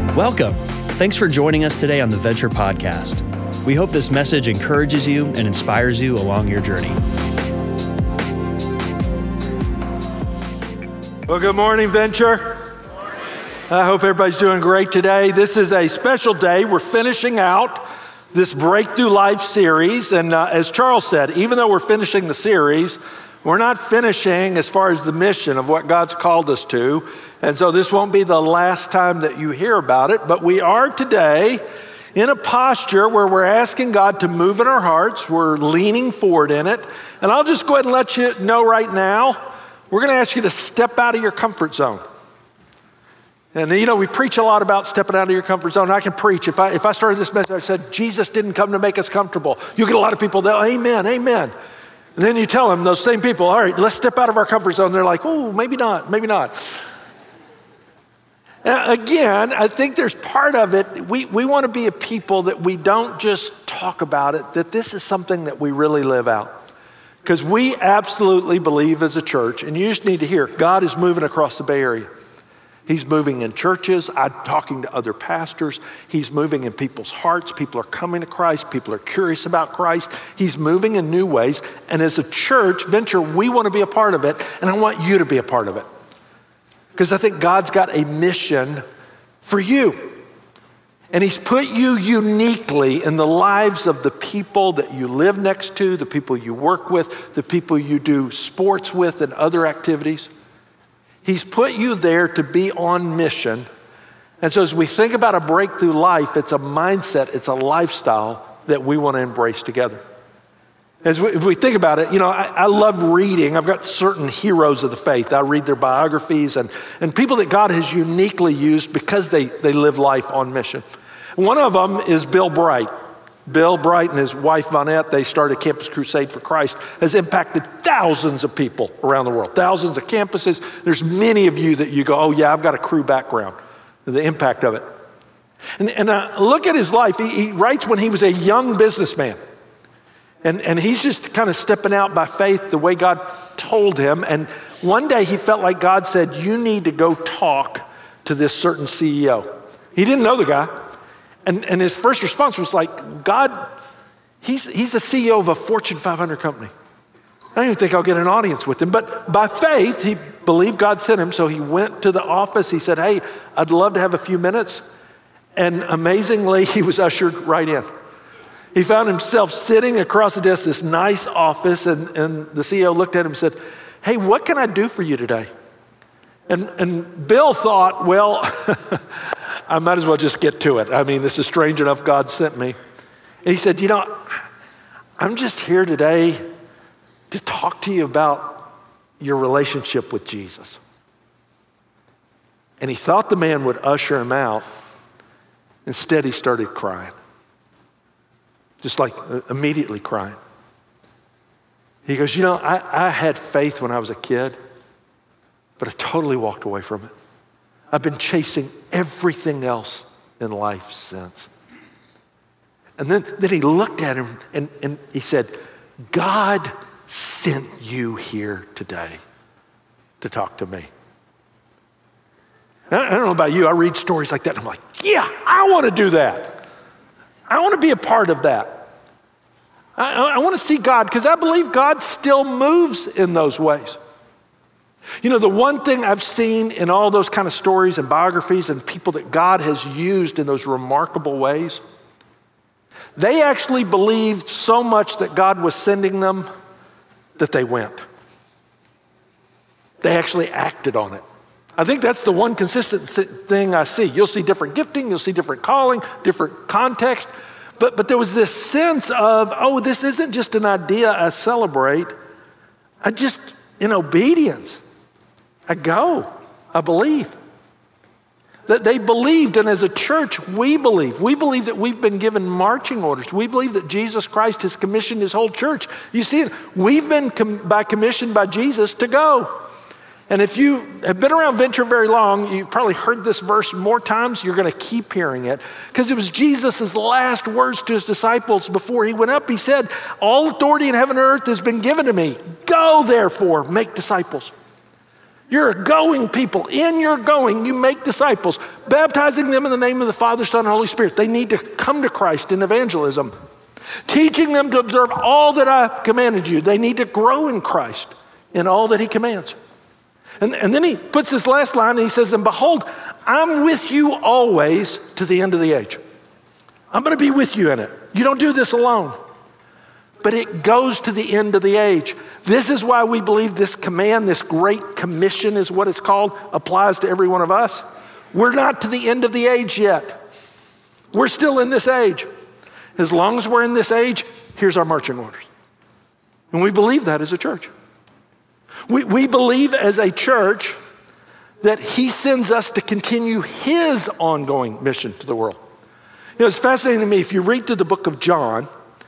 Welcome. Thanks for joining us today on the Venture Podcast. We hope this message encourages you and inspires you along your journey. Well, good morning, Venture. Good morning. I hope everybody's doing great today. This is a special day. We're finishing out this Breakthrough Life series. And as Charles said, even though we're finishing the series, we're not finishing as far as the mission of what God's called us to. And so this won't be the last time that you hear about it, but we are today in a posture where we're asking God to move in our hearts. We're leaning forward in it. And I'll just go ahead and let you know right now, we're going to ask you to step out of your comfort zone. And you know, we preach a lot about stepping out of your comfort zone. I can preach. If I started this message, I said, Jesus didn't come to make us comfortable. You get a lot of people that, amen, amen. And then you tell them, those same people, all right, let's step out of our comfort zone. They're like, oh, maybe not, maybe not. Now, again, I think there's part of it, we want to be a people that we don't just talk about it, that this is something that we really live out. Because we absolutely believe as a church, and you just need to hear, God is moving across the Bay Area. He's moving in churches. I'm talking to other pastors. He's moving in people's hearts. People are coming to Christ. People are curious about Christ. He's moving in new ways. And as a church, Venture, we want to be a part of it, and I want you to be a part of it. Because I think God's got a mission for you. And He's put you uniquely in the lives of the people that you live next to, the people you work with, the people you do sports with and other activities. He's put you there to be on mission. And so as we think about a breakthrough life, it's a mindset, it's a lifestyle that we want to embrace together. As we think about it, you know, I love reading. I've got certain heroes of the faith. I read their biographies and people that God has uniquely used because they live life on mission. One of them is Bill Bright. Bill Bright and his wife, Vonette, they started Campus Crusade for Christ, has impacted thousands of people around the world, thousands of campuses. There's many of you that you go, oh yeah, I've got a crew background, the impact of it. And look at his life. He writes when he was a young businessman. And he's just kind of stepping out by faith the way God told him. And one day he felt like God said, you need to go talk to this certain CEO. He didn't know the guy. And his first response was like, God, he's the CEO of a Fortune 500 company. I don't even think I'll get an audience with him. But by faith, he believed God sent him. So he went to the office. He said, hey, I'd love to have a few minutes. And amazingly, he was ushered right in. He found himself sitting across the desk, this nice office, and the CEO looked at him and said, hey, what can I do for you today? And Bill thought, well, I might as well just get to it. I mean, this is strange enough, God sent me. And he said, you know, I'm just here today to talk to you about your relationship with Jesus. And he thought the man would usher him out. Instead, he started crying. Just like immediately crying. He goes, you know, I had faith when I was a kid, but I totally walked away from it. I've been chasing everything else in life since. And then he looked at him and he said, God sent you here today to talk to me. Now, I don't know about you, I read stories like that and I'm like, yeah, I want to do that. I want to be a part of that. I want to see God because I believe God still moves in those ways. You know, the one thing I've seen in all those kind of stories and biographies and people that God has used in those remarkable ways, they actually believed so much that God was sending them that they went. They actually acted on it. I think that's the one consistent thing I see. You'll see different gifting, you'll see different calling, different context, but there was this sense of, oh, this isn't just an idea I celebrate. I just, in obedience, I go, I believe. That they believed, and as a church, we believe. We believe that we've been given marching orders. We believe that Jesus Christ has commissioned His whole church. You see it, we've been commissioned by Jesus to go. And if you have been around Venture very long, you've probably heard this verse more times, you're gonna keep hearing it. Because it was Jesus' last words to His disciples before He went up. He said, all authority in heaven and earth has been given to me. Go therefore, make disciples. You're a going people. In your going, you make disciples, baptizing them in the name of the Father, Son, and Holy Spirit. They need to come to Christ in evangelism. Teaching them to observe all that I've commanded you. They need to grow in Christ in all that he commands. And then he puts this last line and he says, and behold, I'm with you always to the end of the age. I'm going to be with you in it. You don't do this alone. But it goes to the end of the age. This is why we believe this command, this great commission is what it's called, applies to every one of us. We're not to the end of the age yet. We're still in this age. As long as we're in this age, here's our marching orders. And we believe that as a church. We believe as a church that he sends us to continue his ongoing mission to the world. You know, it's fascinating to me, if you read through the book of John,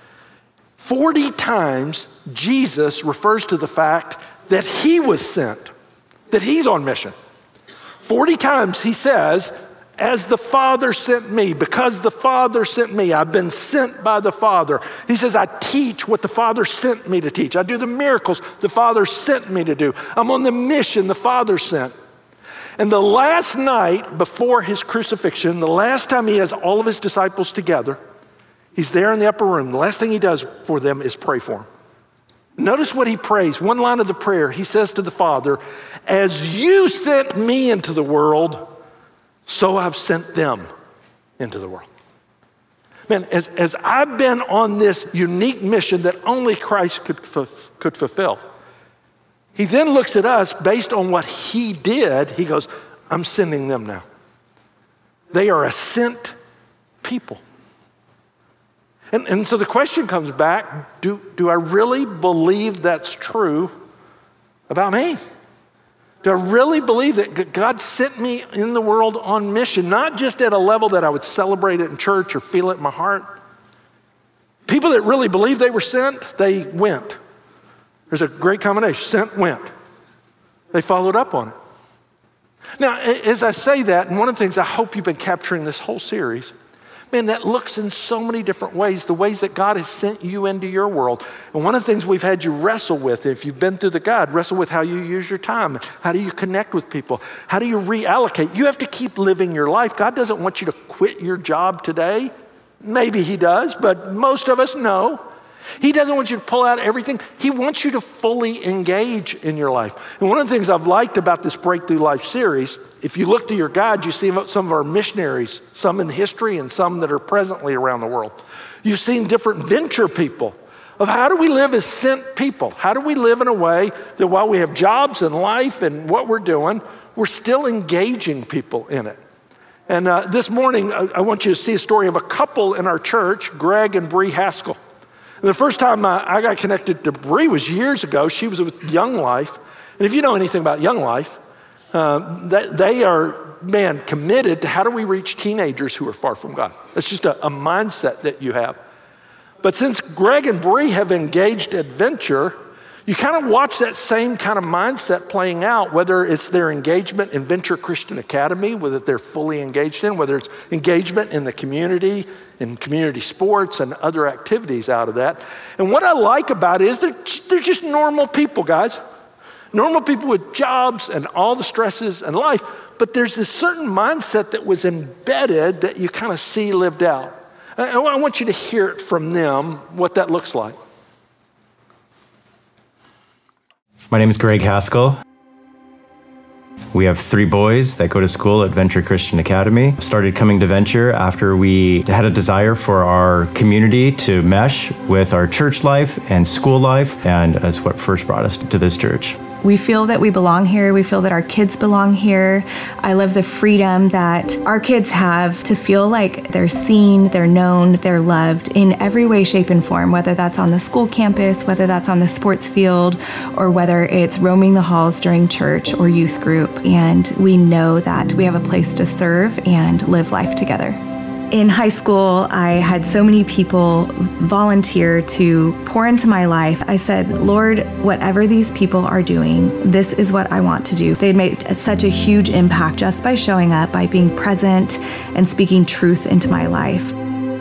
40 times Jesus refers to the fact that he was sent, that he's on mission. 40 times he says, as the Father sent me, because the Father sent me, I've been sent by the Father. He says, I teach what the Father sent me to teach. I do the miracles the Father sent me to do. I'm on the mission the Father sent. And the last night before his crucifixion, the last time he has all of his disciples together, he's there in the upper room. The last thing he does for them is pray for them. Notice what he prays. One line of the prayer, he says to the Father, as you sent me into the world, so I've sent them into the world. Man, as I've been on this unique mission that only Christ could fulfill, he then looks at us based on what he did. He goes, I'm sending them now. They are a sent people. And so the question comes back, do I really believe that's true about me? Do I really believe that God sent me in the world on mission, not just at a level that I would celebrate it in church or feel it in my heart? People that really believe they were sent, they went. There's a great combination, sent, went. They followed up on it. Now, as I say that, and one of the things I hope you've been capturing this whole series, man, that looks in so many different ways, the ways that God has sent you into your world. And one of the things we've had you wrestle with, if you've been through the guide, wrestle with how you use your time. How do you connect with people? How do you reallocate? You have to keep living your life. God doesn't want you to quit your job today. Maybe he does, but most of us know. He doesn't want you to pull out everything. He wants you to fully engage in your life. And one of the things I've liked about this Breakthrough Life series, if you look to your guide, you see some of our missionaries, some in history and some that are presently around the world. You've seen different venture people of how do we live as sent people? How do we live in a way that while we have jobs and life and what we're doing, we're still engaging people in it? And this morning, I want you to see a story of a couple in our church, Greg and Bree Haskell. And the first time I got connected to Bree was years ago. She was with Young Life. And if you know anything about Young Life, they are, man, committed to how do we reach teenagers who are far from God. That's just a mindset that you have. But since Greg and Bree have engaged adventure, you kind of watch that same kind of mindset playing out, whether it's their engagement in Venture Christian Academy, whether they're fully engaged in, whether it's engagement in the community, in community sports and other activities out of that. And what I like about it is they're just normal people, guys. Normal people with jobs and all the stresses in life, but there's this certain mindset that was embedded that you kind of see lived out. I want you to hear it from them, what that looks like. My name is Greg Haskell. We have 3 boys that go to school at Venture Christian Academy. Started coming to Venture after we had a desire for our community to mesh with our church life and school life, and that's what first brought us to this church. We feel that we belong here. We feel that our kids belong here. I love the freedom that our kids have to feel like they're seen, they're known, they're loved in every way, shape, and form, whether that's on the school campus, whether that's on the sports field, or whether it's roaming the halls during church or youth group. And we know that we have a place to serve and live life together. In high school, I had so many people volunteer to pour into my life. I said, Lord, whatever these people are doing, this is what I want to do. They'd made such a huge impact just by showing up, by being present and speaking truth into my life.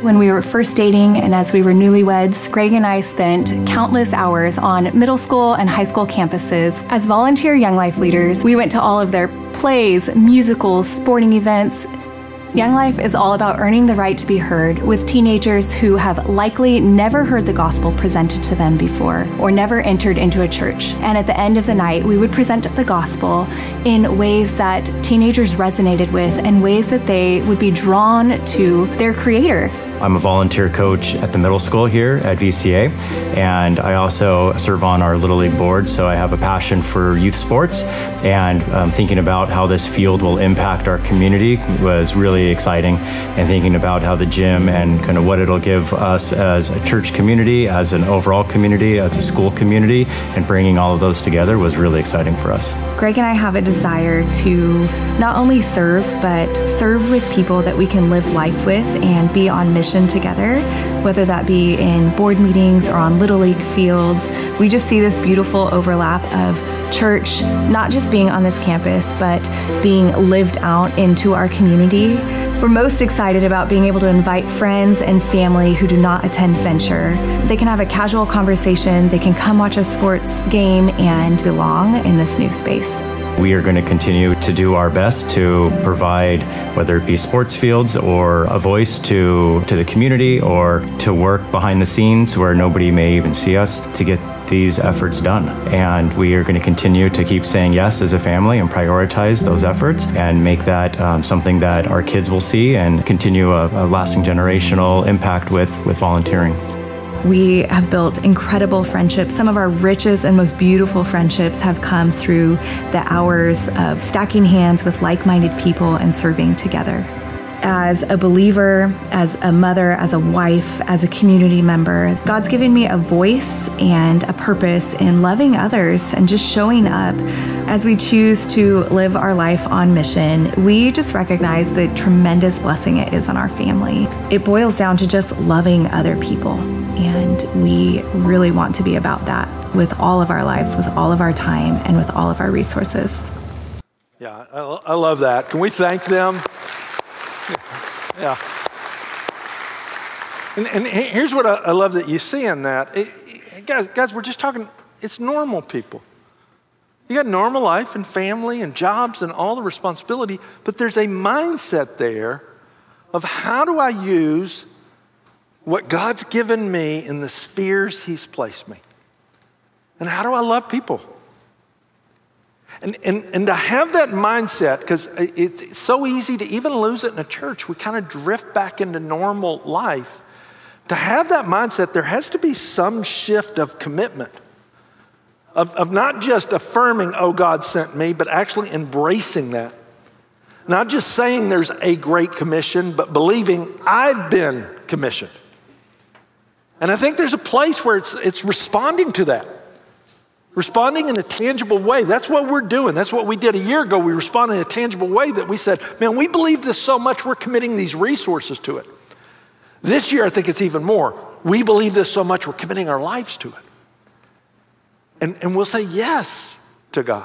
When we were first dating and as we were newlyweds, Greg and I spent countless hours on middle school and high school campuses. As volunteer Young Life leaders, we went to all of their plays, musicals, sporting events. Young Life is all about earning the right to be heard with teenagers who have likely never heard the gospel presented to them before or never entered into a church. And at the end of the night, we would present the gospel in ways that teenagers resonated with and ways that they would be drawn to their Creator. I'm a volunteer coach at the middle school here at VCA, and I also serve on our Little League board, so I have a passion for youth sports, and thinking about how this field will impact our community was really exciting, and thinking about how the gym and kind of what it'll give us as a church community, as an overall community, as a school community, and bringing all of those together was really exciting for us. Greg and I have a desire to not only serve, but serve with people that we can live life with and be on mission together, whether that be in board meetings or on Little League fields. We just see this beautiful overlap of church, not just being on this campus, but being lived out into our community. We're most excited about being able to invite friends and family who do not attend Venture. They can have a casual conversation, they can come watch a sports game and belong in this new space. We are going to continue to do our best to provide, whether it be sports fields or a voice to the community, or to work behind the scenes where nobody may even see us, to get these efforts done. And we are going to continue to keep saying yes as a family and prioritize those efforts and make that something that our kids will see and continue a lasting generational impact with volunteering. We have built incredible friendships. Some of our richest and most beautiful friendships have come through the hours of stacking hands with like-minded people and serving together. As a believer, as a mother, as a wife, as a community member, God's given me a voice and a purpose in loving others and just showing up. As we choose to live our life on mission, we just recognize the tremendous blessing it is on our family. It boils down to just loving other people. And we really want to be about that with all of our lives, with all of our time, and with all of our resources. Yeah, I love that. Can we thank them? Yeah. And here's what I love that you see in that. Guys, we're just talking, it's normal people. You got normal life and family and jobs and all the responsibility, but there's a mindset there of how do I use what God's given me in the spheres He's placed me? And how do I love people? And to have that mindset, because it's so easy to even lose it in a church. We kind of drift back into normal life. To have that mindset, there has to be some shift of commitment, of not just affirming, oh, God sent me, but actually embracing that. Not just saying there's a great commission, but believing I've been commissioned. And I think there's a place where it's responding to that. Responding in a tangible way. That's what we're doing. That's what we did a year ago. We responded in a tangible way that we said, man, we believe this so much, we're committing these resources to it. This year, I think it's even more. We believe this so much, we're committing our lives to it. And we'll say yes to God.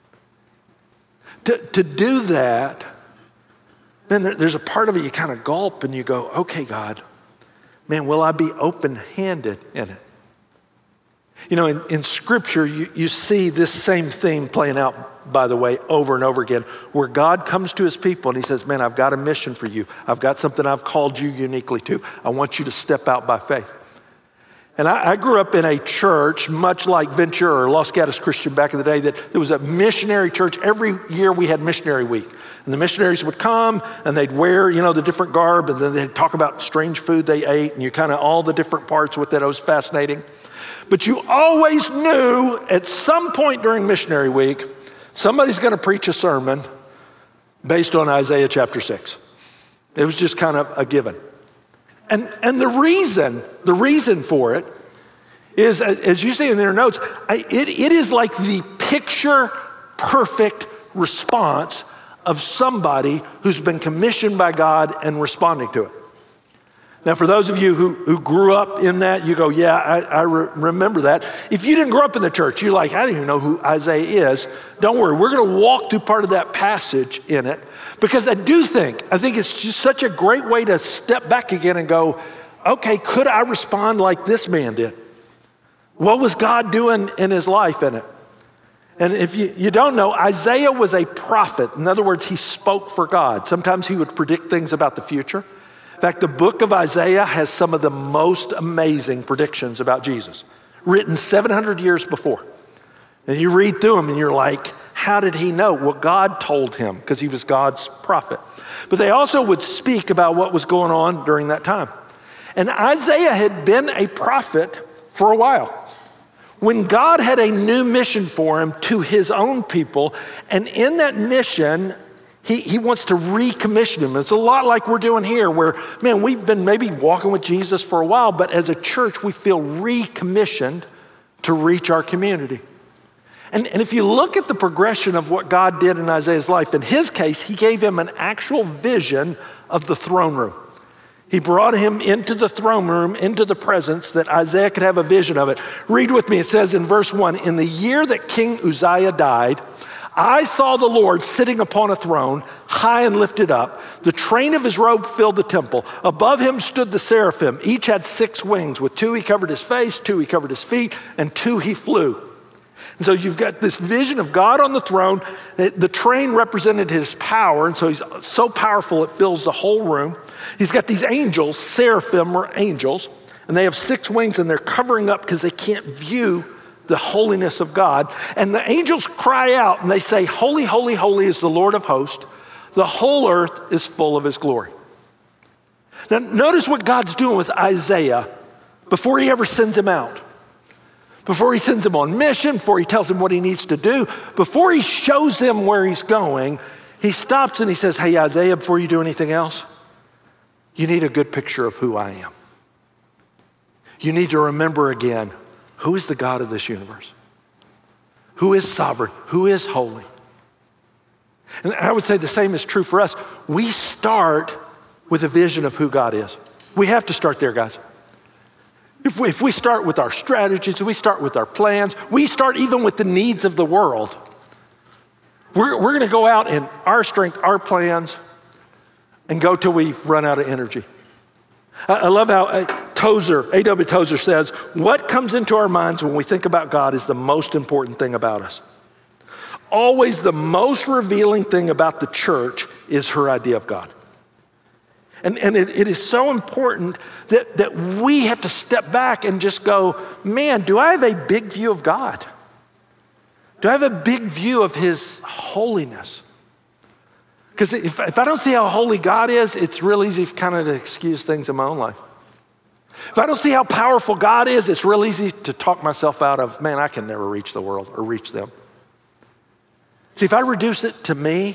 To do that, then there's a part of it you kind of gulp and you go, okay, God, man, will I be open-handed in it? You know, in Scripture, you see this same theme playing out, by the way, over and over again, where God comes to His people and He says, man, I've got a mission for you. I've got something I've called you uniquely to. I want you to step out by faith. And I grew up in a church, much like Venture or Los Gatos Christian back in the day, that there was a missionary church. Every year we had missionary week. And the missionaries would come and they'd wear, the different garb, and then they'd talk about strange food they ate and all the different parts with it. It was fascinating. But you always knew at some point during missionary week, somebody's going to preach a sermon based on Isaiah chapter 6. It was just kind of a given. And the reason for it is, as you see in their notes, it is like the picture perfect response of somebody who's been commissioned by God and responding to it. Now, for those of you who grew up in that, you go, yeah, I remember that. If you didn't grow up in the church, you're like, I don't even know who Isaiah is. Don't worry, we're going to walk through part of that passage in it, because I think it's just such a great way to step back again and go, okay, could I respond like this man did? What was God doing in his life in it? And if you don't know, Isaiah was a prophet. In other words, he spoke for God. Sometimes he would predict things about the future. In fact, the book of Isaiah has some of the most amazing predictions about Jesus, written 700 years before. And you read through them and you're like, how did he know? Well, God told him, because he was God's prophet. But they also would speak about what was going on during that time. And Isaiah had been a prophet for a while. When God had a new mission for him to his own people, and in that mission, he wants to recommission him. It's a lot like we're doing here, where, man, we've been maybe walking with Jesus for a while, but as a church, we feel recommissioned to reach our community. And if you look at the progression of what God did in Isaiah's life, in his case, he gave him an actual vision of the throne room. He brought him into the throne room, into the presence, that Isaiah could have a vision of it. Read with me. It says in verse 1, in the year that King Uzziah died, I saw the Lord sitting upon a throne, high and lifted up. The train of his robe filled the temple. Above him stood the seraphim. Each had 6 wings. With 2 he covered his face, 2 he covered his feet, and 2 he flew. And so you've got this vision of God on the throne. The train represented his power, and so he's so powerful it fills the whole room. He's got these angels, seraphim or angels, and they have 6 wings, and they're covering up because they can't view the holiness of God. And the angels cry out and they say, holy, holy, holy is the Lord of hosts. The whole earth is full of his glory. Now notice what God's doing with Isaiah before he ever sends him out. Before he sends him on mission, before he tells him what he needs to do, before he shows him where he's going, he stops and he says, hey, Isaiah, before you do anything else, you need a good picture of who I am. You need to remember again, who is the God of this universe? Who is sovereign? Who is holy? And I would say the same is true for us. We start with a vision of who God is. We have to start there, guys. If we start with our strategies, we start with our plans, we start even with the needs of the world, we're going to go out in our strength, our plans, and go till we run out of energy. I love how A.W. Tozer says, what comes into our minds when we think about God is the most important thing about us. Always the most revealing thing about the church is her idea of God. And it is so important that we have to step back and just go, man, do I have a big view of God? Do I have a big view of his holiness? Because if I don't see how holy God is, it's real easy kind of to excuse things in my own life. If I don't see how powerful God is, it's real easy to talk myself out of, man, I can never reach the world or reach them. See, if I reduce it to me,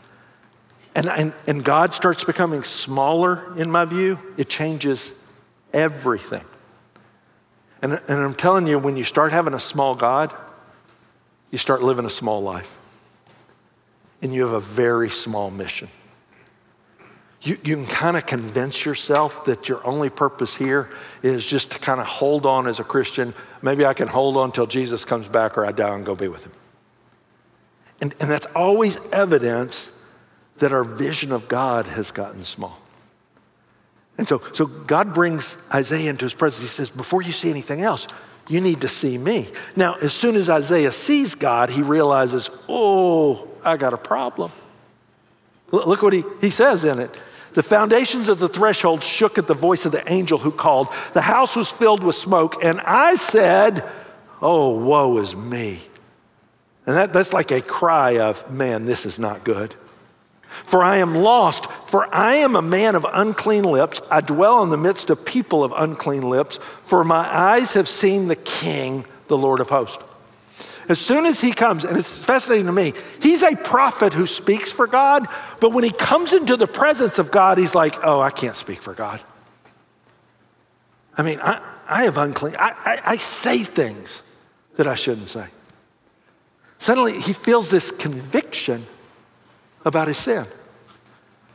and God starts becoming smaller in my view, it changes everything. And I'm telling you, when you start having a small God, you start living a small life. And you have a very small mission. You can kind of convince yourself that your only purpose here is just to kind of hold on as a Christian. Maybe I can hold on till Jesus comes back or I die and go be with him. And that's always evidence that our vision of God has gotten small. And so God brings Isaiah into his presence. He says, before you see anything else, you need to see me. Now, as soon as Isaiah sees God, he realizes, oh, I got a problem. Look what he says in it. The foundations of the threshold shook at the voice of the angel who called. The house was filled with smoke, and I said, oh, woe is me. And that's like a cry of, man, this is not good. For I am lost, for I am a man of unclean lips. I dwell in the midst of people of unclean lips, for my eyes have seen the King, the Lord of hosts. As soon as he comes, and it's fascinating to me, he's a prophet who speaks for God, but when he comes into the presence of God, he's like, oh, I can't speak for God. I mean, I have unclean, I say things that I shouldn't say. Suddenly he feels this conviction about his sin.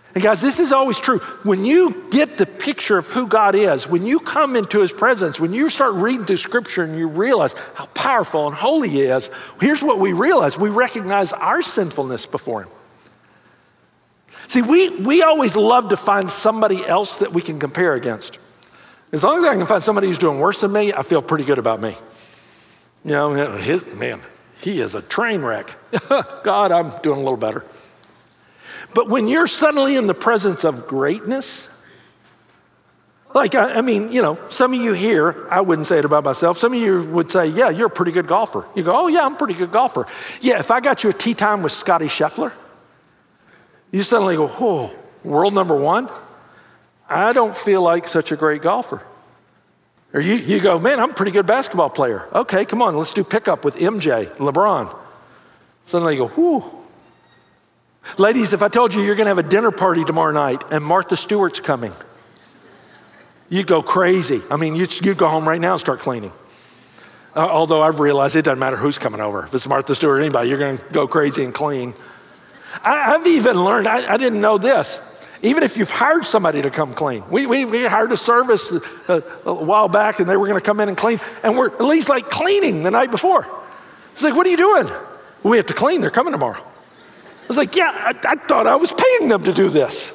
And guys, this is always true. When you get the picture of who God is, when you come into his presence, when you start reading through scripture and you realize how powerful and holy he is, here's what we realize. We recognize our sinfulness before him. See, we always love to find somebody else that we can compare against. As long as I can find somebody who's doing worse than me, I feel pretty good about me. You know, he is a train wreck. God, I'm doing a little better. But when you're suddenly in the presence of greatness, like, I mean, you know, some of you here, I wouldn't say it about myself. Some of you would say, yeah, you're a pretty good golfer. You go, oh yeah, I'm a pretty good golfer. Yeah, if I got you a tee time with Scotty Scheffler, you suddenly go, oh, world number one? I don't feel like such a great golfer. Or you go, man, I'm a pretty good basketball player. Okay, come on, let's do pickup with MJ, LeBron. Suddenly you go, whew. Ladies, if I told you you're gonna have a dinner party tomorrow night and Martha Stewart's coming, you'd go crazy. I mean, you'd go home right now and start cleaning. Although I've realized it doesn't matter who's coming over. If it's Martha Stewart or anybody, you're gonna go crazy and clean. I've even learned, I didn't know this, even if you've hired somebody to come clean. We hired a service a while back and they were gonna come in and clean, and we're at least like cleaning the night before. It's like, what are you doing? Well, we have to clean, they're coming tomorrow. I was like, yeah, I thought I was paying them to do this.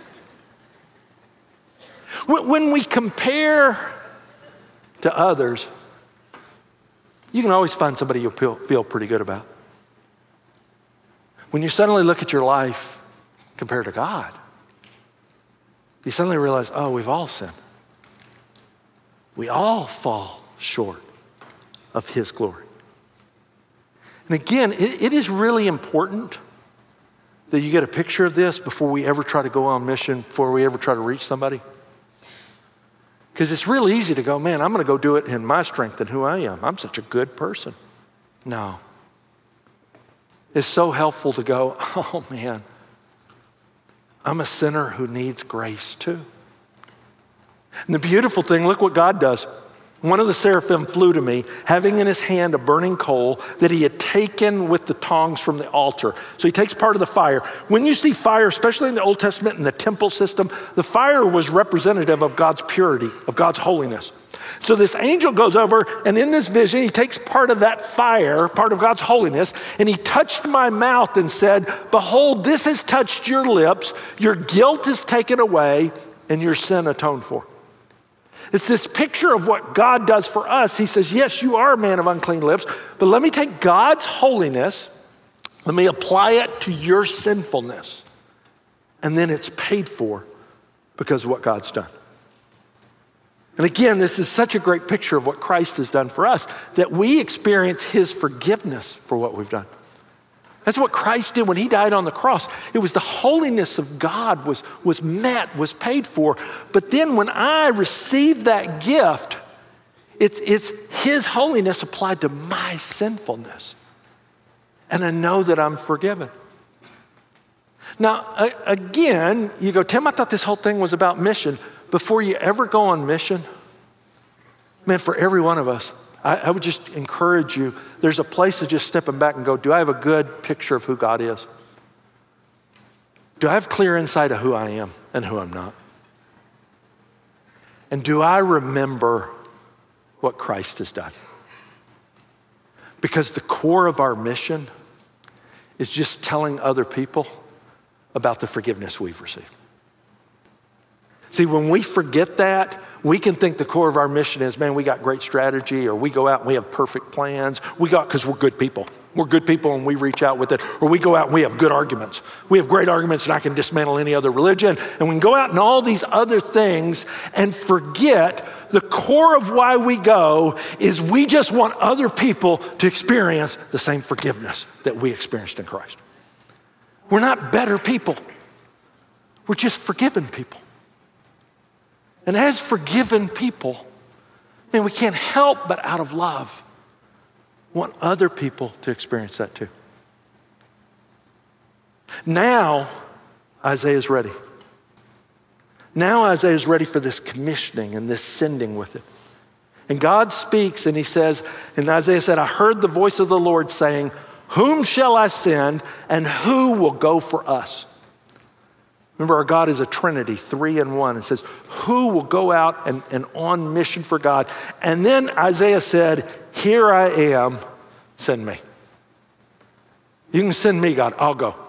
When we compare to others, you can always find somebody you'll feel pretty good about. When you suddenly look at your life compared to God, you suddenly realize, oh, we've all sinned. We all fall short of his glory. And again, it is really important that you get a picture of this before we ever try to go on mission, before we ever try to reach somebody. Because it's real easy to go, man, I'm gonna go do it in my strength and who I am. I'm such a good person. No. It's so helpful to go, oh man, I'm a sinner who needs grace too. And the beautiful thing, look what God does. One of the seraphim flew to me, having in his hand a burning coal that he had taken with the tongs from the altar. So he takes part of the fire. When you see fire, especially in the Old Testament in the temple system, the fire was representative of God's purity, of God's holiness. So this angel goes over, and in this vision, he takes part of that fire, part of God's holiness, and he touched my mouth and said, behold, this has touched your lips, your guilt is taken away, and your sin atoned for. It's this picture of what God does for us. He says, yes, you are a man of unclean lips, but let me take God's holiness, let me apply it to your sinfulness, and then it's paid for because of what God's done. And again, this is such a great picture of what Christ has done for us, that we experience his forgiveness for what we've done. That's what Christ did when he died on the cross. It was the holiness of God was met, was paid for. But then when I received that gift, it's his holiness applied to my sinfulness. And I know that I'm forgiven. Now, again, you go, Tim, I thought this whole thing was about mission. Before you ever go on mission, man, for every one of us, I would just encourage you, there's a place of just stepping back and go, do I have a good picture of who God is? Do I have clear insight of who I am and who I'm not? And do I remember what Christ has done? Because the core of our mission is just telling other people about the forgiveness we've received. See, when we forget that, we can think the core of our mission is, man, we got great strategy, or we go out and we have perfect plans. Because we're good people. We're good people and we reach out with it. Or we go out and we have good arguments. We have great arguments and I can dismantle any other religion. And we can go out and all these other things and forget the core of why we go is we just want other people to experience the same forgiveness that we experienced in Christ. We're not better people. We're just forgiven people. And as forgiven people, man, we can't help but out of love want other people to experience that too. Now, Isaiah's ready. Now Isaiah's ready for this commissioning and this sending with it. And God speaks and he says, and Isaiah said, I heard the voice of the Lord saying, whom shall I send and who will go for us? Remember, our God is a Trinity, 3 in 1. It says, who will go out and on mission for God? And then Isaiah said, here I am, send me. You can send me, God, I'll go.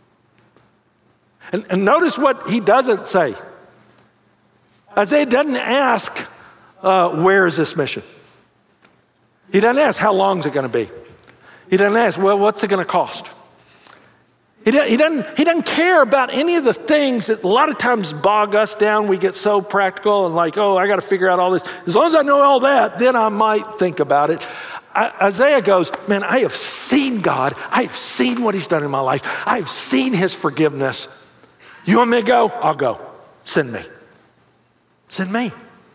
And notice what he doesn't say. Isaiah doesn't ask, where is this mission? He doesn't ask, how long is it going to be? He doesn't ask, well, what's it going to cost? He doesn't care about any of the things that a lot of times bog us down. We get so practical and like, oh, I got to figure out all this. As long as I know all that, then I might think about it. Isaiah goes, man, I have seen God. I have seen what he's done in my life. I have seen his forgiveness. You want me to go? I'll go. Send me. Send me.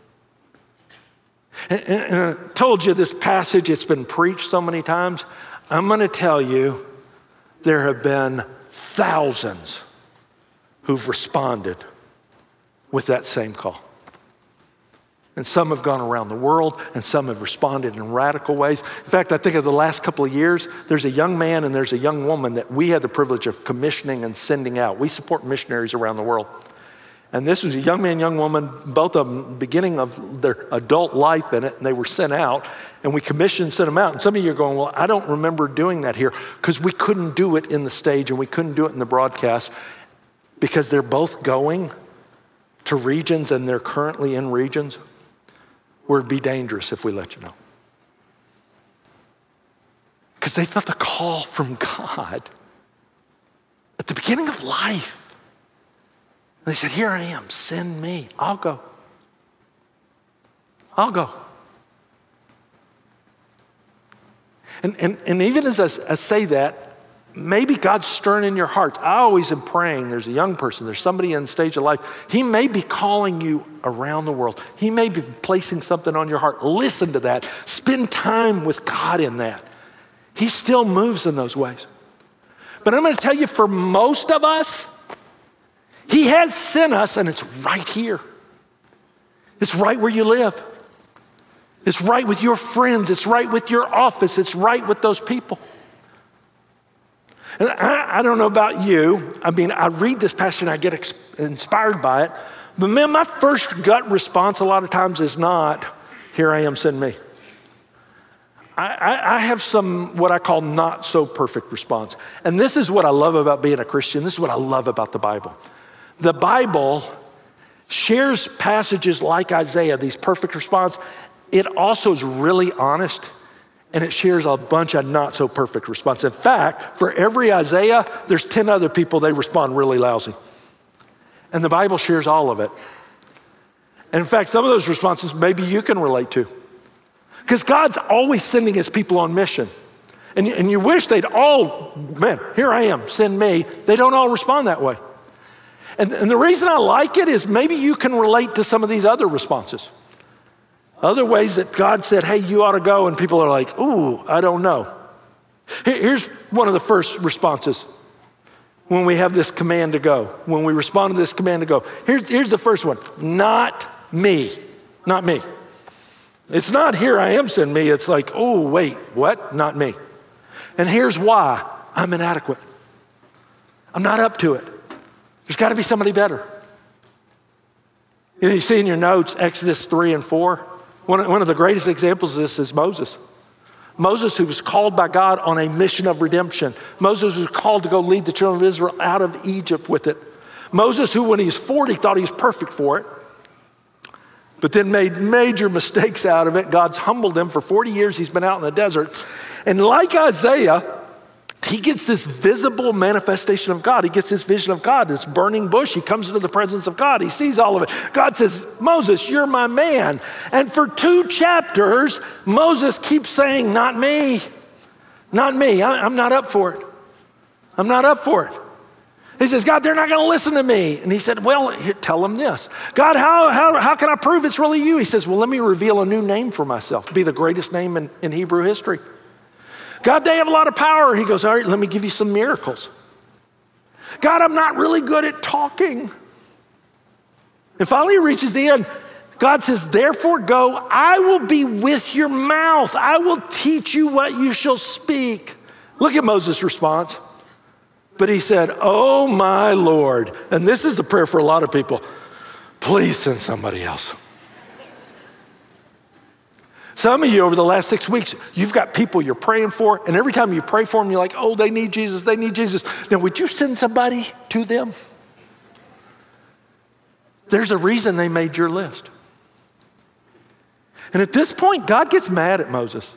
And I told you this passage, it's been preached so many times. I'm going to tell you, there have been thousands who've responded with that same call. And some have gone around the world, and some have responded in radical ways. In fact, I think of the last couple of years, there's a young man and there's a young woman that we had the privilege of commissioning and sending out. We support missionaries around the world. And this was a young man, young woman, both of them beginning of their adult life in it, and they were sent out, and we commissioned, sent them out. And some of you are going, well, I don't remember doing that here, because we couldn't do it in the stage and we couldn't do it in the broadcast, because they're both going to regions and they're currently in regions where it'd be dangerous if we let you know. Because they felt a call from God at the beginning of life. They said, here I am, send me, I'll go. I'll go. And even as I say that, maybe God's stirring in your hearts. I always am praying, there's a young person, there's somebody in the stage of life. He may be calling you around the world. He may be placing something on your heart. Listen to that. Spend time with God in that. He still moves in those ways. But I'm going to tell you, for most of us, he has sent us, and it's right here. It's right where you live. It's right with your friends. It's right with your office. It's right with those people. And I don't know about you. I mean, I read this passage and I get inspired by it. But man, my first gut response a lot of times is not, here I am, send me. I have some what I call not so perfect response. And this is what I love about being a Christian. This is what I love about the Bible. The Bible shares passages like Isaiah, these perfect response. It also is really honest, and it shares a bunch of not so perfect response. In fact, for every Isaiah, there's 10 other people, they respond really lousy. And the Bible shares all of it. And in fact, some of those responses maybe you can relate to. Because God's always sending his people on mission. And you wish they'd all, man, here I am, send me. They don't all respond that way. And the reason I like it is maybe you can relate to some of these other responses. Other ways that God said, hey, you ought to go, and people are like, ooh, I don't know. Here's one of the first responses when we have this command to go, when we respond to this command to go. Here's the first one, not me, not me. It's not here I am, send me. It's like, oh, wait, what? Not me. And here's why, I'm inadequate. I'm not up to it. There's got to be somebody better. You see in your notes, Exodus 3 and 4. One of the greatest examples of this is Moses. Moses, who was called by God on a mission of redemption. Moses was called to go lead the children of Israel out of Egypt with it. Moses, who when he was 40 thought he was perfect for it, but then made major mistakes out of it. God's humbled him. For 40 years he's been out in the desert. And like Isaiah, he gets this visible manifestation of God. He gets this vision of God, this burning bush. He comes into the presence of God. He sees all of it. God says, Moses, you're my man. And for 2 chapters, Moses keeps saying, not me, not me. I'm not up for it. I'm not up for it. He says, God, they're not going to listen to me. And he said, well, here, tell them this. God, how can I prove it's really you? He says, well, let me reveal a new name for myself. Be the greatest name in Hebrew history. God, they have a lot of power. He goes, all right, let me give you some miracles. God, I'm not really good at talking. And finally he reaches the end. God says, therefore go, I will be with your mouth. I will teach you what you shall speak. Look at Moses' response. But he said, oh my Lord, and this is the prayer for a lot of people, please send somebody else. Some of you over the last 6 weeks, you've got people you're praying for, and every time you pray for them, you're like, oh, they need Jesus, they need Jesus. Now, would you send somebody to them? There's a reason they made your list. And at this point, God gets mad at Moses.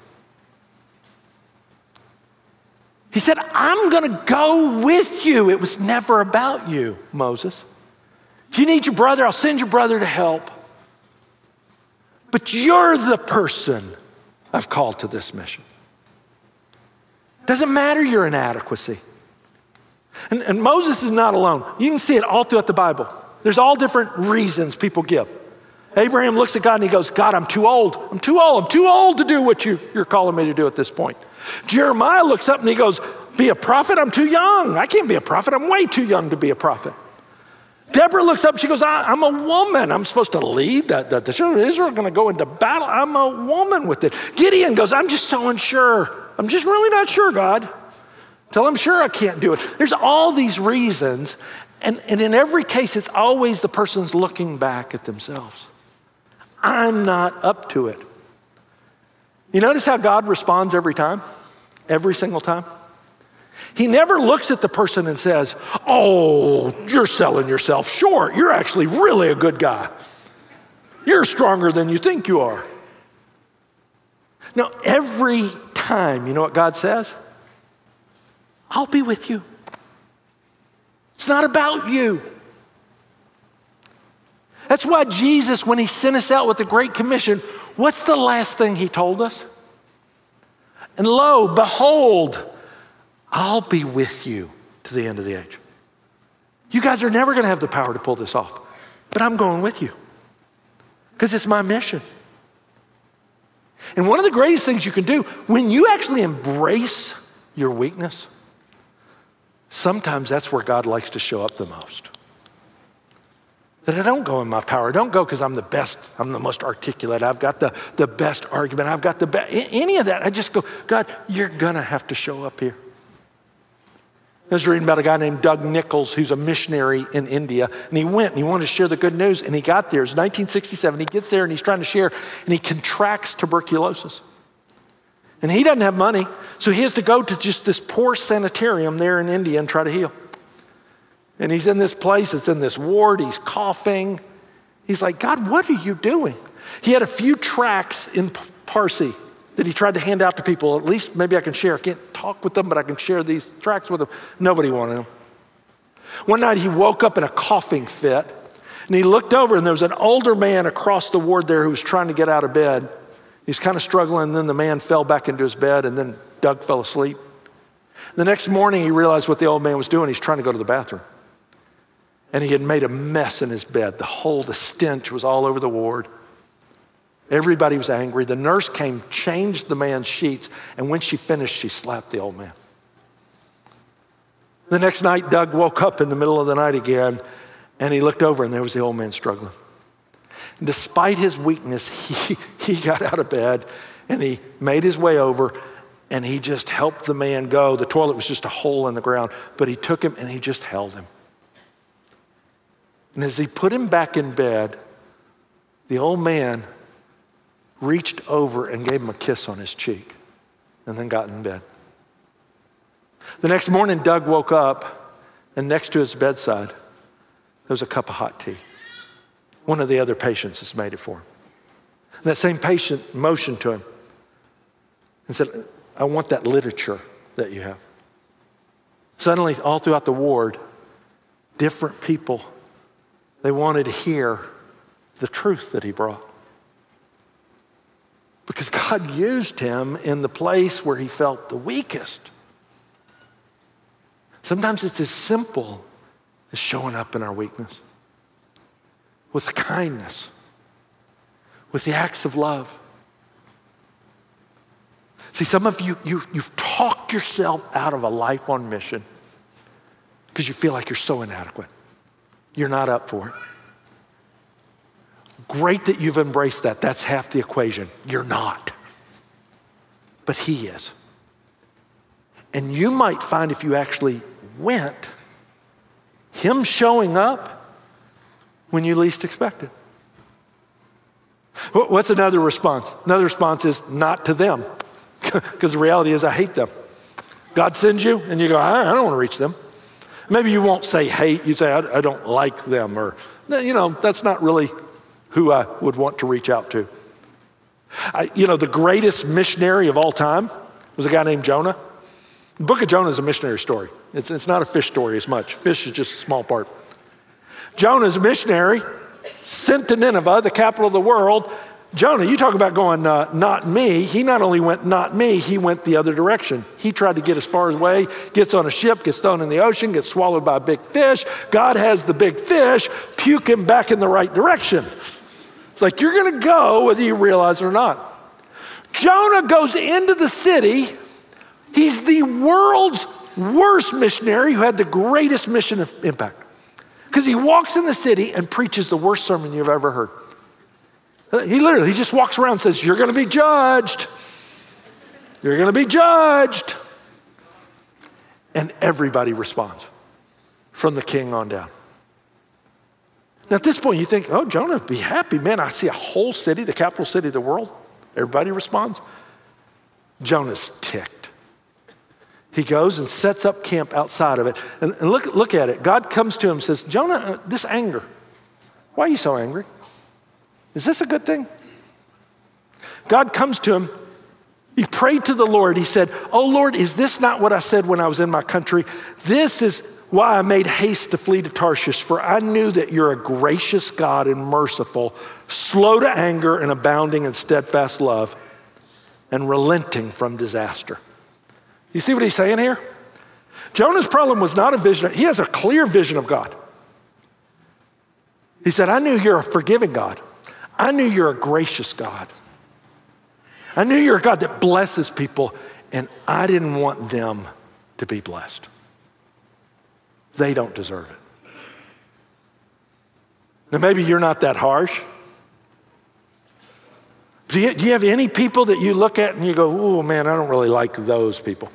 He said, I'm gonna go with you. It was never about you, Moses. If you need your brother, I'll send your brother to help. But you're the person I've called to this mission. Doesn't matter your inadequacy. And Moses is not alone. You can see it all throughout the Bible. There's all different reasons people give. Abraham looks at God and he goes, God, I'm too old. I'm too old to do what you're calling me to do at this point. Jeremiah looks up and he goes, be a prophet? I'm too young. I can't be a prophet. I'm way too young to be a prophet. Deborah looks up and she goes, I'm a woman. I'm supposed to lead. The children of Israel are going to go into battle. I'm a woman with it. Gideon goes, I'm just so unsure. I'm just really not sure, God. Till I'm sure I can't do it. There's all these reasons. And in every case, it's always the person's looking back at themselves. I'm not up to it. You notice how God responds every time? Every single time? He never looks at the person and says, oh, you're selling yourself short. You're actually really a good guy. You're stronger than you think you are. No, every time, you know what God says? I'll be with you. It's not about you. That's why Jesus, when he sent us out with the Great Commission, what's the last thing he told us? And lo, behold, I'll be with you to the end of the age. You guys are never going to have the power to pull this off, but I'm going with you because it's my mission. And one of the greatest things you can do when you actually embrace your weakness, sometimes that's where God likes to show up the most. That I don't go in my power. I don't go because I'm the best. I'm the most articulate. I've got the best argument. I've got the best, any of that. I just go, God, you're going to have to show up here. I was reading about a guy named Doug Nichols, who's a missionary in India. And he went and he wanted to share the good news. And he got there. It's 1967. He gets there and he's trying to share. And he contracts tuberculosis. And he doesn't have money. So he has to go to just this poor sanitarium there in India and try to heal. And he's in this place, it's in this ward, he's coughing. He's like, God, what are you doing? He had a few tracts in Parsi that he tried to hand out to people. At least maybe I can share. I can't talk with them, but I can share these tracts with them. Nobody wanted them. One night he woke up in a coughing fit and he looked over and there was an older man across the ward there who was trying to get out of bed. He's kind of struggling and then the man fell back into his bed and then Doug fell asleep. The next morning he realized what the old man was doing. He's trying to go to the bathroom. And he had made a mess in his bed. The stench was all over the ward. Everybody was angry. The nurse came, changed the man's sheets, and when she finished, she slapped the old man. The next night, Doug woke up in the middle of the night again, and he looked over, and there was the old man struggling. And despite his weakness, he got out of bed, and he made his way over, and he just helped the man go. The toilet was just a hole in the ground, but he took him, and he just held him. And as he put him back in bed, the old man reached over and gave him a kiss on his cheek and then got in bed. The next morning, Doug woke up and next to his bedside, there was a cup of hot tea. One of the other patients has made it for him. And that same patient motioned to him and said, I want that literature that you have. Suddenly, all throughout the ward, different people, they wanted to hear the truth that he brought. Because God used him in the place where he felt the weakest. Sometimes it's as simple as showing up in our weakness with the kindness, with the acts of love. See, some of you, you've talked yourself out of a life on mission because you feel like you're so inadequate. You're not up for it. Great that you've embraced that. That's half the equation. You're not. But he is. And you might find if you actually went. Him showing up when you least expect it. What's another response? Another response is not to them, because the reality is I hate them. God sends you and you go, I don't want to reach them. Maybe you won't say hate, you say I don't like them, or that's not really who I would want to reach out to. The greatest missionary of all time was a guy named Jonah. The book of Jonah is a missionary story. It's not a fish story as much. Fish is just a small part. Jonah is a missionary sent to Nineveh, the capital of the world. Jonah, you talk about going, not me. He not only went not me, he went the other direction. He tried to get as far away, gets on a ship, gets thrown in the ocean, gets swallowed by a big fish. God has the big fish puke him back in the right direction. It's like you're going to go whether you realize it or not. Jonah goes into the city. He's the world's worst missionary who had the greatest mission of impact. Because he walks in the city and preaches the worst sermon you've ever heard. He just walks around and says, you're going to be judged. You're going to be judged. And everybody responds from the king on down. Now at this point you think, oh, Jonah would be happy. Man, I see a whole city, the capital city of the world. Everybody responds. Jonah's ticked. He goes and sets up camp outside of it. And look at it. God comes to him and says, Jonah, this anger, why are you so angry? Is this a good thing? God comes to him. He prayed to the Lord. He said, oh Lord, is this not what I said when I was in my country? This is why I made haste to flee to Tarshish, for I knew that you're a gracious God and merciful, slow to anger and abounding in steadfast love, and relenting from disaster. You see what he's saying here? Jonah's problem was not a vision. He has a clear vision of God. He said, I knew you're a forgiving God. I knew you're a gracious God. I knew you're a God that blesses people, and I didn't want them to be blessed. They don't deserve it. Now, maybe you're not that harsh. Do you have any people that you look at and you go, oh man, I don't really like those people?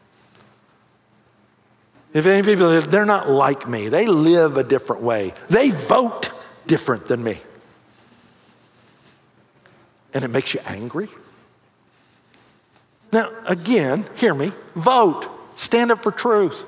If any people, they're not like me. They live a different way. They vote different than me. And it makes you angry. Now, again, hear me, vote, stand up for truth.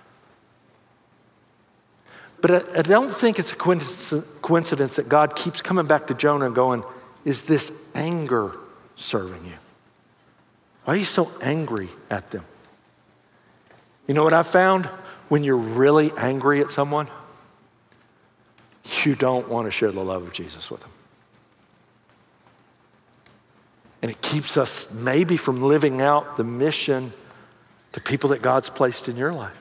But I don't think it's a coincidence that God keeps coming back to Jonah and going, is this anger serving you? Why are you so angry at them? You know what I've found? When you're really angry at someone, you don't want to share the love of Jesus with them. And it keeps us maybe from living out the mission to people that God's placed in your life.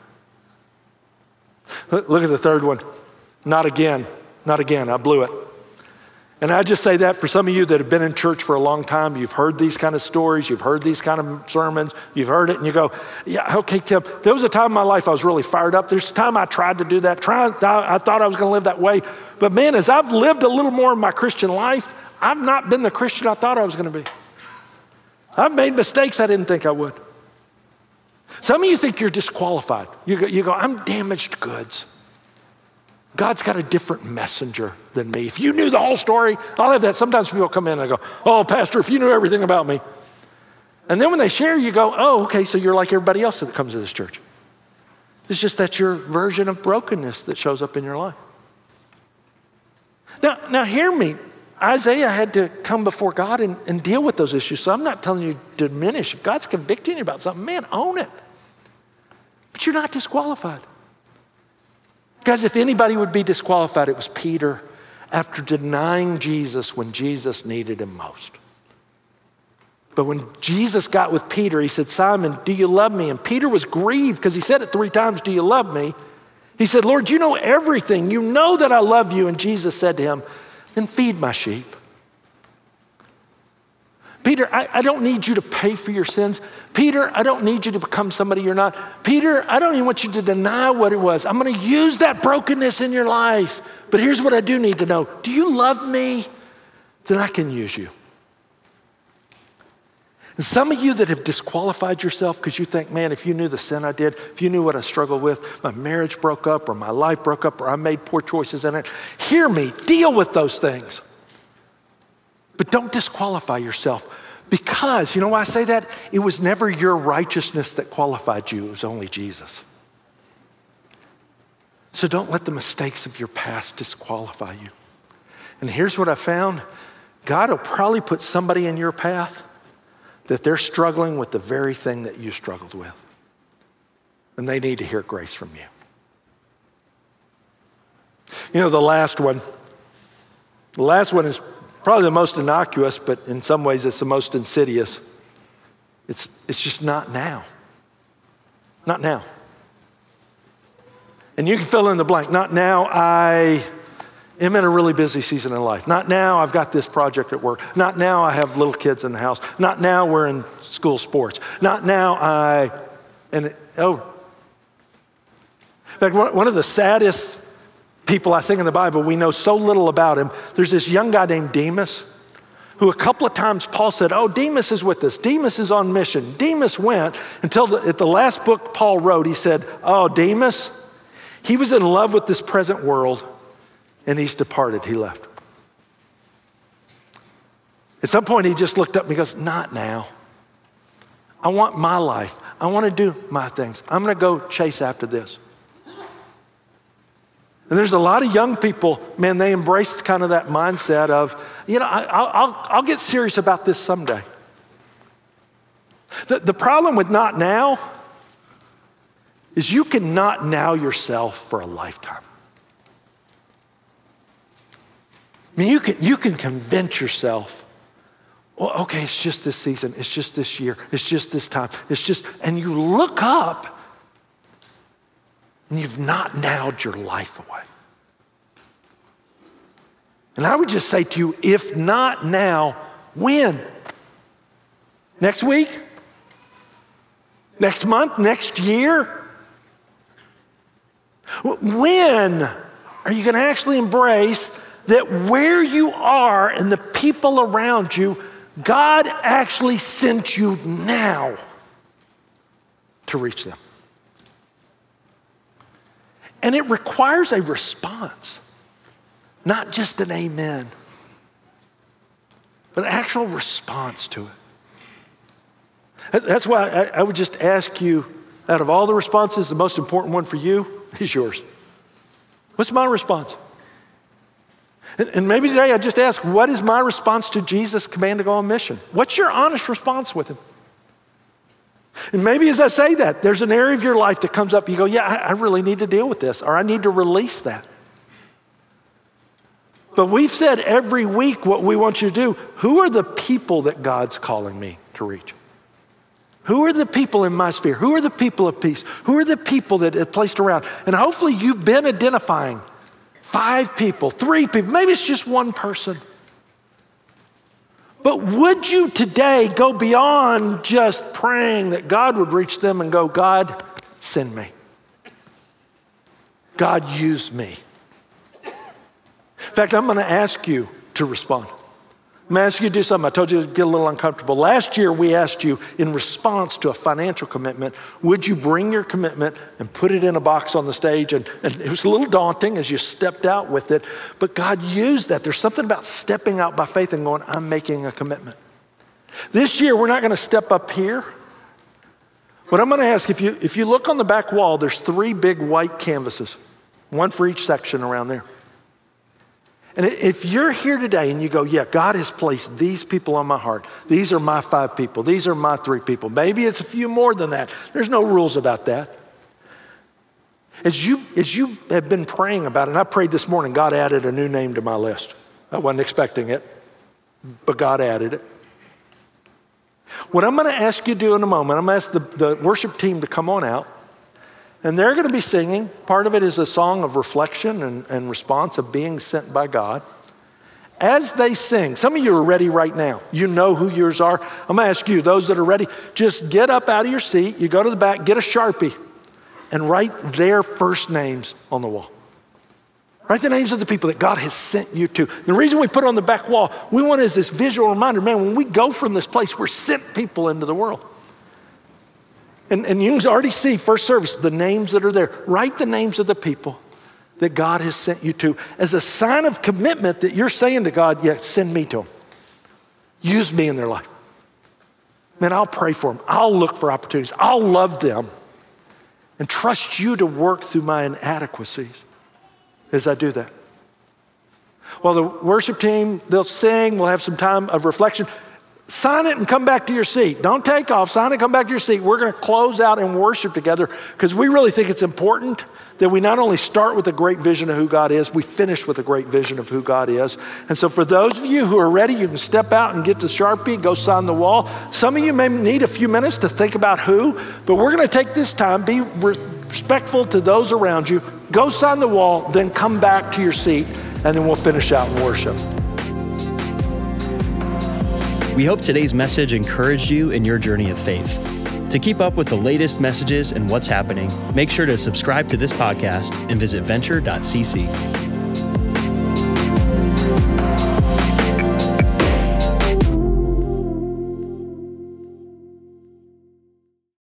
Look at the third one. Not again, not again, I blew it. And I just say that for some of you that have been in church for a long time, you've heard these kind of stories, you've heard these kind of sermons, you've heard it and you go, yeah, okay, Tim, there was a time in my life I was really fired up. There's a time I tried to do that. I thought I was gonna live that way. But man, as I've lived a little more in my Christian life, I've not been the Christian I thought I was gonna be. I've made mistakes I didn't think I would. Some of you think you're disqualified. You go, I'm damaged goods. God's got a different messenger than me. If you knew the whole story, I'll have that. Sometimes people come in and go, oh, Pastor, if you knew everything about me. And then when they share, you go, oh, okay, so you're like everybody else that comes to this church. It's just that's your version of brokenness that shows up in your life. Now hear me. Isaiah had to come before God and deal with those issues. So I'm not telling you to diminish. If God's convicting you about something, man, own it. But you're not disqualified. Guys, if anybody would be disqualified, it was Peter after denying Jesus when Jesus needed him most. But when Jesus got with Peter, he said, Simon, do you love me? And Peter was grieved because he said it 3 times, do you love me? He said, Lord, you know everything. You know that I love you. And Jesus said to him, then feed my sheep. Peter, I don't need you to pay for your sins. Peter, I don't need you to become somebody you're not. Peter, I don't even want you to deny what it was. I'm going to use that brokenness in your life. But here's what I do need to know. Do you love me? Then I can use you. And some of you that have disqualified yourself because you think, man, if you knew the sin I did, if you knew what I struggled with, my marriage broke up or my life broke up or I made poor choices in it, hear me, deal with those things. But don't disqualify yourself because, you know why I say that? It was never your righteousness that qualified you, it was only Jesus. So don't let the mistakes of your past disqualify you. And here's what I found. God will probably put somebody in your path that they're struggling with the very thing that you struggled with. And they need to hear grace from you. You know, the last one is probably the most innocuous, but in some ways it's the most insidious. It's just not now. Not now. And you can fill in the blank. Not now, I am in a really busy season in life. Not now, I've got this project at work. Not now, I have little kids in the house. Not now, we're in school sports. Not now, in fact, one of the saddest people I think in the Bible, we know so little about him. There's this young guy named Demas, who a couple of times Paul said, oh, Demas is with us. Demas is on mission. Demas went until at the last book Paul wrote, he said, oh, Demas, he was in love with this present world and he's departed, he left. At some point he just looked up and he goes, not now. I want my life. I want to do my things. I'm going to go chase after this. And there's a lot of young people, man, they embrace kind of that mindset of, you know, I'll get serious about this someday. The problem with not now is you can not now yourself for a lifetime. I mean, you can convince yourself, well, okay, it's just this season, it's just this year, it's just this time, and you look up and you've not nowed your life away. And I would just say to you, if not now, when? Next week? Next month? Next year? When are you going to actually embrace that where you are and the people around you, God actually sent you now to reach them? And it requires a response, not just an amen, but an actual response to it. That's why I would just ask you, out of all the responses, the most important one for you is yours. What's my response? And maybe today I just ask, what is my response to Jesus' command to go on mission? What's your honest response with him? And maybe as I say that, there's an area of your life that comes up, you go, yeah, I really need to deal with this, or I need to release that. But we've said every week what we want you to do. Who are the people that God's calling me to reach? Who are the people in my sphere? Who are the people of peace? Who are the people that are placed around? And hopefully you've been identifying 5 people, 3 people, maybe it's just one person. But would you today go beyond just praying that God would reach them and go, God, send me. God, use me. In fact, I'm going to ask you to respond. I'm going to ask you to do something. I told you to get a little uncomfortable. Last year, we asked you in response to a financial commitment, would you bring your commitment and put it in a box on the stage? And it was a little daunting as you stepped out with it, but God used that. There's something about stepping out by faith and going, I'm making a commitment. This year, we're not going to step up here. What I'm going to ask, if you look on the back wall, there's 3 big white canvases, one for each section around there. And if you're here today and you go, yeah, God has placed these people on my heart. These are my 5 people. These are my 3 people. Maybe it's a few more than that. There's no rules about that. As you have been praying about it, and I prayed this morning, God added a new name to my list. I wasn't expecting it, but God added it. What I'm going to ask you to do in a moment, I'm going to ask the worship team to come on out. And they're going to be singing. Part of it is a song of reflection and response of being sent by God. As they sing, some of you are ready right now. You know who yours are. I'm going to ask you, those that are ready, just get up out of your seat. You go to the back, get a Sharpie, and write their first names on the wall. Write the names of the people that God has sent you to. The reason we put it on the back wall, we want is this visual reminder, man, when we go from this place, we're sent people into the world. And you can already see first service, the names that are there. Write the names of the people that God has sent you to as a sign of commitment that you're saying to God, yeah, send me to them. Use me in their life. Man, I'll pray for them. I'll look for opportunities. I'll love them and trust you to work through my inadequacies as I do that. Well, the worship team, they'll sing. We'll have some time of reflection. Sign it and come back to your seat. Don't take off. Sign it, come back to your seat. We're going to close out and worship together because we really think it's important that we not only start with a great vision of who God is, we finish with a great vision of who God is. And so for those of you who are ready, you can step out and get the Sharpie, go sign the wall. Some of you may need a few minutes to think about who, but we're going to take this time, be respectful to those around you, go sign the wall, then come back to your seat, and then we'll finish out in worship. We hope today's message encouraged you in your journey of faith. To keep up with the latest messages and what's happening, make sure to subscribe to this podcast and visit venture.cc.